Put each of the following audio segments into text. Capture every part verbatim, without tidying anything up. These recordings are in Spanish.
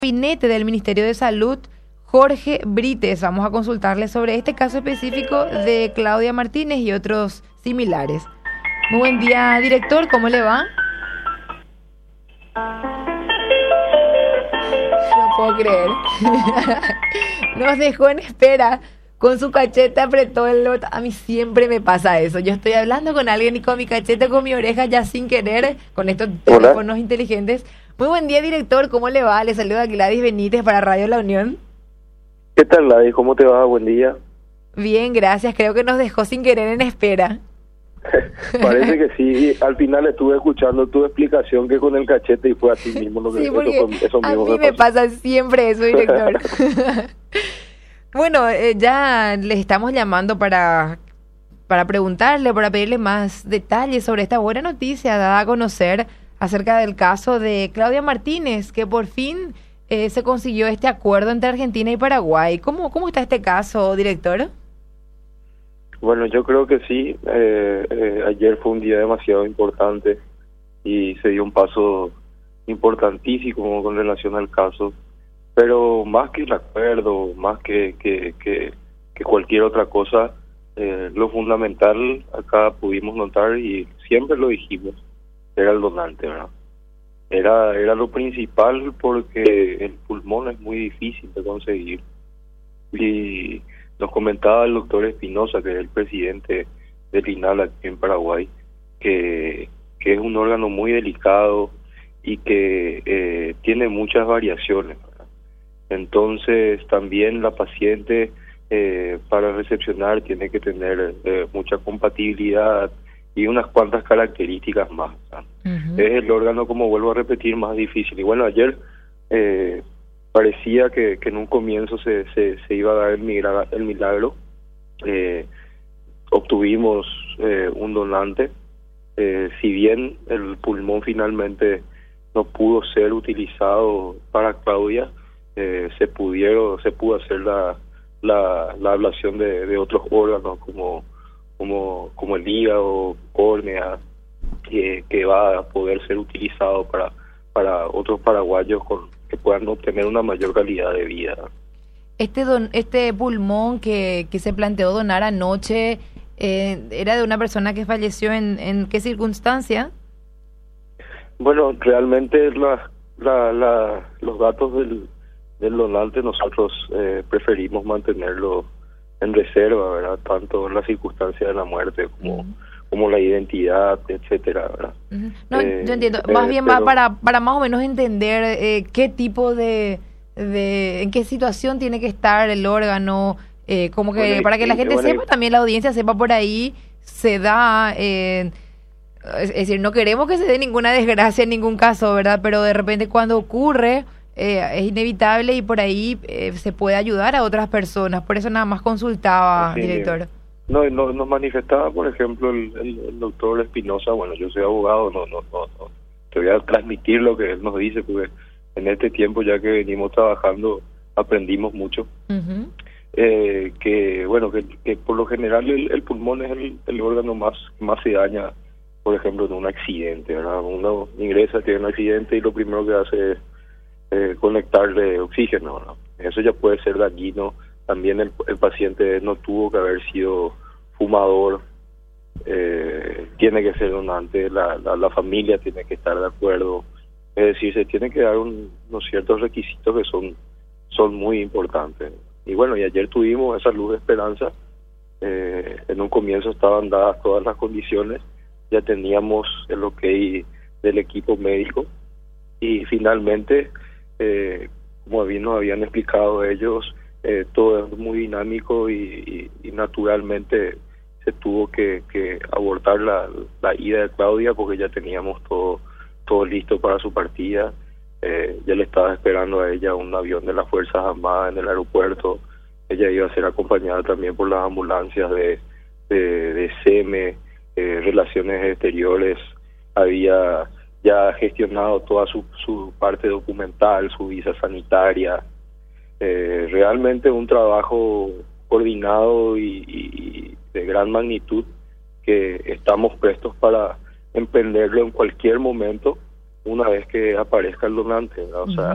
Gabinete del Ministerio de Salud, Jorge Brites. Vamos a consultarle sobre este caso específico de Claudia Martínez y otros similares. Muy buen día, director, ¿cómo le va? No puedo creer. Nos dejó en espera. Con su cachete apretó el botón. A mí siempre me pasa eso. Yo estoy hablando con alguien y con mi cachete, con mi oreja, ya sin querer, con estos Hola. teléfonos inteligentes. Muy buen día, director. ¿Cómo le va? Le saluda Gladys Benítez para Radio La Unión. ¿Qué tal, Gladys? ¿Cómo te va? Buen día. Bien, gracias. Creo que nos dejó sin querer en espera. Parece que sí. Al final estuve escuchando tu explicación que con el cachete y fue así mismo lo que Sí, porque eso, fue- eso a mismo mí me pasó. pasa siempre eso, director. Bueno, eh, ya les estamos llamando para, para preguntarle, para pedirle más detalles sobre esta buena noticia dada a conocer acerca del caso de Claudia Martínez, que por fin eh, se consiguió este acuerdo entre Argentina y Paraguay. ¿Cómo, cómo está este caso, director? Bueno, yo creo que sí. Eh, eh, ayer fue un día demasiado importante y se dio un paso importantísimo con relación al caso. Pero más que el acuerdo, más que, que, que, que cualquier otra cosa, eh, lo fundamental acá pudimos notar y siempre lo dijimos, era el donante, ¿verdad? Era, era lo principal porque el pulmón es muy difícil de conseguir. Y nos comentaba el doctor Espinosa, que es el presidente del INAL aquí en Paraguay, que, que es un órgano muy delicado y que eh, tiene muchas variaciones, ¿verdad? Entonces también la paciente eh, para recepcionar tiene que tener eh, mucha compatibilidad y unas cuantas características más, ¿verdad? Uh-huh. Es el órgano, como vuelvo a repetir, más difícil. Y bueno, ayer eh, parecía que, que en un comienzo se, se, se iba a dar el milagro. El milagro. Eh, obtuvimos eh, un donante. Eh, si bien el pulmón finalmente no pudo ser utilizado para Claudia, eh, se pudieron, se pudo hacer la, la, la ablación de, de otros órganos como como como el hígado, córnea, que, que va a poder ser utilizado para para otros paraguayos con que puedan obtener una mayor calidad de vida. Este don, este pulmón que, que se planteó donar anoche, eh, ¿era de una persona que falleció en, en qué circunstancia? Bueno, realmente la, la, la, los datos del, del donante nosotros eh, preferimos mantenerlo en reserva, ¿verdad? Tanto en la circunstancia de la muerte como, uh-huh. como la identidad, etcétera, ¿verdad? Uh-huh. No, eh, yo entiendo. Más eh, bien pero... va para, para más o menos entender eh, qué tipo de, de, en qué situación tiene que estar el órgano, eh, como que bueno, para que la y, gente bueno, sepa, y... también la audiencia sepa por ahí, se da... Eh, es decir, no queremos que se dé ninguna desgracia en ningún caso, ¿verdad? Pero de repente cuando ocurre... Eh, es inevitable y por ahí eh, se puede ayudar a otras personas. Por eso nada más consultaba, sí, director. No, no, nos manifestaba, por ejemplo, el, el, el doctor Espinosa. Bueno, yo soy abogado, no, no, no, no te voy a transmitir lo que él nos dice, porque en este tiempo ya que venimos trabajando aprendimos mucho. Uh-huh. eh, que bueno, que, que por lo general el, el pulmón es el, el órgano más más se daña, por ejemplo, en un accidente, ¿verdad? Uno ingresa, tiene un accidente y lo primero que hace es Eh, conectarle oxígeno, ¿no? Eso ya puede ser dañino. También el, el paciente no tuvo que haber sido fumador, eh, tiene que ser donante, la, la, la familia tiene que estar de acuerdo, es decir, se tienen que dar un, unos ciertos requisitos que son son muy importantes. Y bueno, y ayer tuvimos esa luz de esperanza. Eh, en un comienzo estaban dadas todas las condiciones, ya teníamos el ok del equipo médico y finalmente Eh, como bien nos habían explicado ellos, eh, todo es muy dinámico y, y, y naturalmente se tuvo que, que abortar la, la ida de Claudia porque ya teníamos todo todo listo para su partida. Eh, ya le estaba esperando a ella un avión de las Fuerzas Armadas en el aeropuerto. Ella iba a ser acompañada también por las ambulancias de, de, de S E M E, eh, Relaciones Exteriores. Había ya ha gestionado toda su, su parte documental, su visa sanitaria. Eh, realmente un trabajo coordinado y, y de gran magnitud que estamos prestos para emprenderlo en cualquier momento una vez que aparezca el donante, ¿verdad? O uh-huh. sea,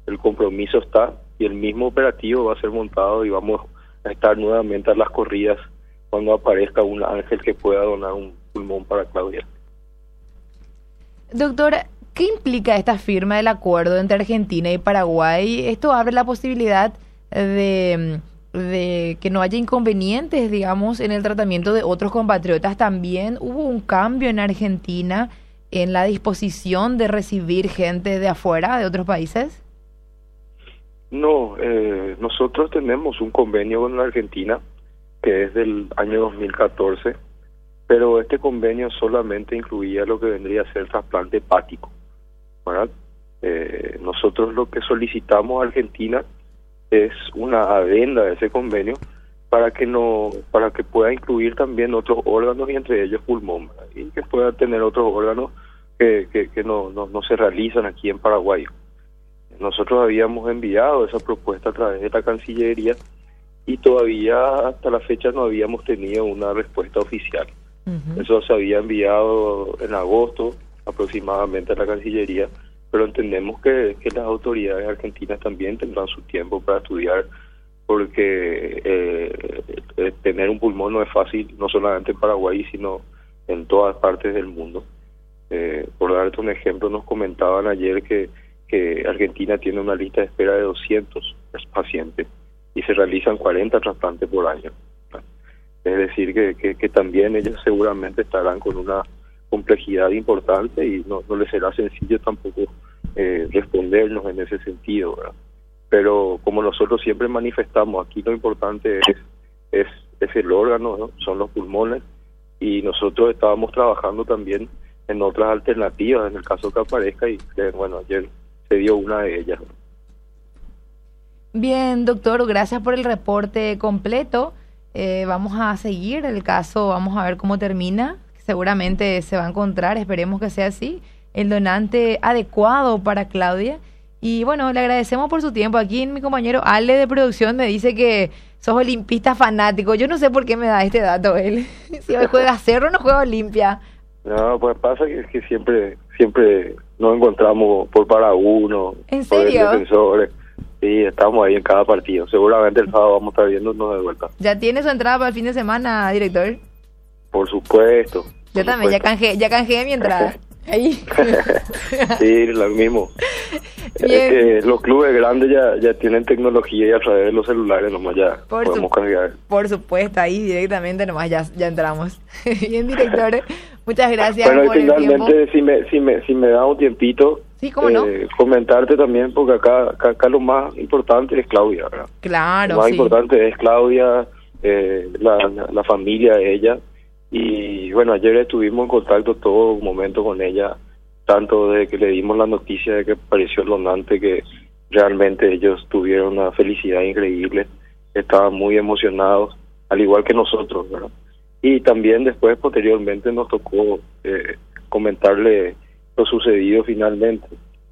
el compromiso está y el mismo operativo va a ser montado y vamos a estar nuevamente a las corridas cuando aparezca un ángel que pueda donar un pulmón para Claudia. Doctor, ¿qué implica esta firma del acuerdo entre Argentina y Paraguay? ¿Esto abre la posibilidad de, de que no haya inconvenientes, digamos, en el tratamiento de otros compatriotas? También hubo un cambio en Argentina en la disposición de recibir gente de afuera, de otros países. No, eh, nosotros tenemos un convenio con la Argentina que es del año dos mil catorce, pero este convenio solamente incluía lo que vendría a ser trasplante hepático, ¿verdad? Eh, nosotros lo que solicitamos a Argentina es una adenda de ese convenio para que no para que pueda incluir también otros órganos y entre ellos pulmón, ¿verdad? Y que pueda tener otros órganos que, que, que no, no, no se realizan aquí en Paraguay. Nosotros habíamos enviado esa propuesta a través de la Cancillería y todavía hasta la fecha no habíamos tenido una respuesta oficial. Uh-huh. Eso se había enviado en agosto aproximadamente a la Cancillería, pero entendemos que, que las autoridades argentinas también tendrán su tiempo para estudiar, porque eh, eh, tener un pulmón no es fácil, no solamente en Paraguay, sino en todas partes del mundo. Eh, por darte un ejemplo, nos comentaban ayer que, que Argentina tiene una lista de espera de doscientos pacientes y se realizan cuarenta trasplantes por año. Es decir, que, que, que también ellos seguramente estarán con una complejidad importante y no, no les será sencillo tampoco eh, respondernos en ese sentido, ¿verdad? Pero como nosotros siempre manifestamos, aquí lo importante es, es, es el órgano, ¿no? Son los pulmones, y nosotros estábamos trabajando también en otras alternativas en el caso que aparezca y eh, bueno, ayer se dio una de ellas, ¿no? Bien, doctor, gracias por el reporte completo. Eh, vamos a seguir el caso, vamos a ver cómo termina. Seguramente se va a encontrar, esperemos que sea así, el donante adecuado para Claudia. Y bueno, le agradecemos por su tiempo. Aquí mi compañero Ale de producción me dice que sos olimpista fanático. Yo no sé por qué me da este dato él. Si hoy juega Cerro, no juega Olimpia. No, pues pasa que, que siempre siempre nos encontramos por para uno. ¿En serio? Por defensores. Sí, estamos ahí en cada partido. Seguramente el sábado vamos a estar viéndonos de vuelta. ¿Ya tiene su entrada para el fin de semana, director? Por supuesto. Por Yo también, supuesto. ya canjeé, ya canjeé mi entrada. Ahí. Sí, lo mismo. Bien. Es que los clubes grandes ya ya tienen tecnología y a través de los celulares nomás ya por podemos su, cargar. Por supuesto, ahí directamente nomás ya, ya entramos. Bien, director, muchas gracias. Bueno, por y finalmente, si me, si, me, si me da un tiempito, sí, ¿cómo no? eh, comentarte también, porque acá, acá acá lo más importante es Claudia, ¿verdad? Claro, Lo más sí. importante es Claudia, eh, la, la, la familia de ella. Y bueno, ayer estuvimos en contacto todo un momento con ella, tanto desde que le dimos la noticia de que apareció el donante, que realmente ellos tuvieron una felicidad increíble, estaban muy emocionados, al igual que nosotros, ¿verdad? Y también después, posteriormente, nos tocó eh, comentarle lo sucedido finalmente.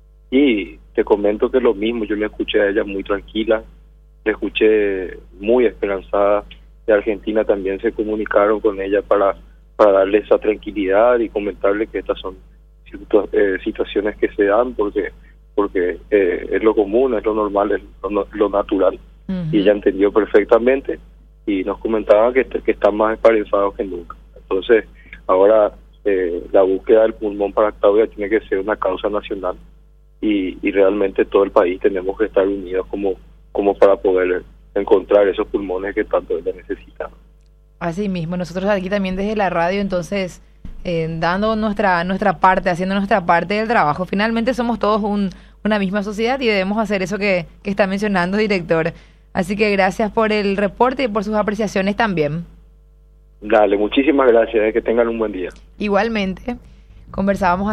Y te comento que lo mismo, yo le escuché a ella muy tranquila, le escuché muy esperanzada. De Argentina también se comunicaron con ella para, para darle esa tranquilidad y comentarle que estas son situ eh, situaciones que se dan porque porque eh, es lo común, es lo normal, es lo, lo natural. Uh-huh. Y ella entendió perfectamente y nos comentaba que, que están más esperanzados que nunca. Entonces, ahora eh, la búsqueda del pulmón para Claudia tiene que ser una causa nacional y, y realmente todo el país tenemos que estar unidos como, como para poder encontrar esos pulmones que tanto ella necesita. Así mismo, nosotros aquí también desde la radio, entonces, eh, dando nuestra nuestra parte, haciendo nuestra parte del trabajo. Finalmente somos todos un, una misma sociedad y debemos hacer eso que, que está mencionando, director. Así que gracias por el reporte y por sus apreciaciones también. Dale, muchísimas gracias, eh, que tengan un buen día. Igualmente, conversábamos